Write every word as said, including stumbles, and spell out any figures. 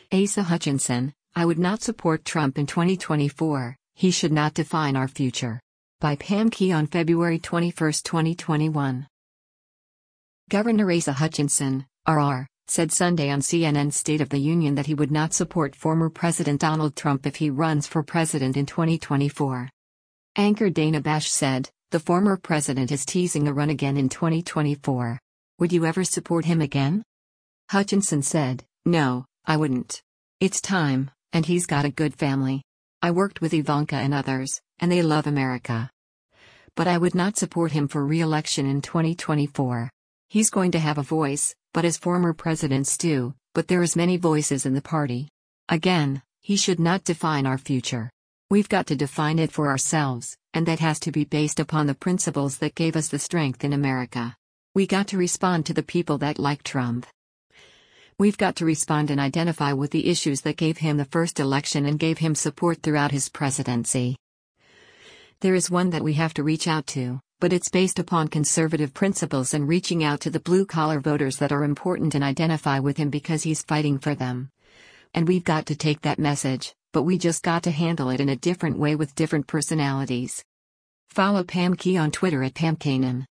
Asa Hutchinson, I would not support Trump in twenty twenty-four, he should not define our future. By Pam Key on February twenty-first, twenty twenty-one. Governor Asa Hutchinson, R R, said Sunday on C N N's State of the Union that he would not support former President Donald Trump if he runs for president in twenty twenty-four. Anchor Dana Bash said, the former president is teasing a run again in twenty twenty-four. Would you ever support him again? Hutchinson said, no, I wouldn't. It's time, and he's got a good family. I worked with Ivanka and others, and they love America. But I would not support him for re-election in twenty twenty-four. He's going to have a voice, but as former presidents do, but there is many voices in the party. Again, he should not define our future. We've got to define it for ourselves, and that has to be based upon the principles that gave us the strength in America. We got to respond to the people that like Trump. We've got to respond and identify with the issues that gave him the first election and gave him support throughout his presidency. There is one that we have to reach out to, but it's based upon conservative principles and reaching out to the blue-collar voters that are important and identify with him because he's fighting for them. And we've got to take that message, but we just got to handle it in a different way with different personalities. Follow Pam Key on Twitter at Pam Kanan.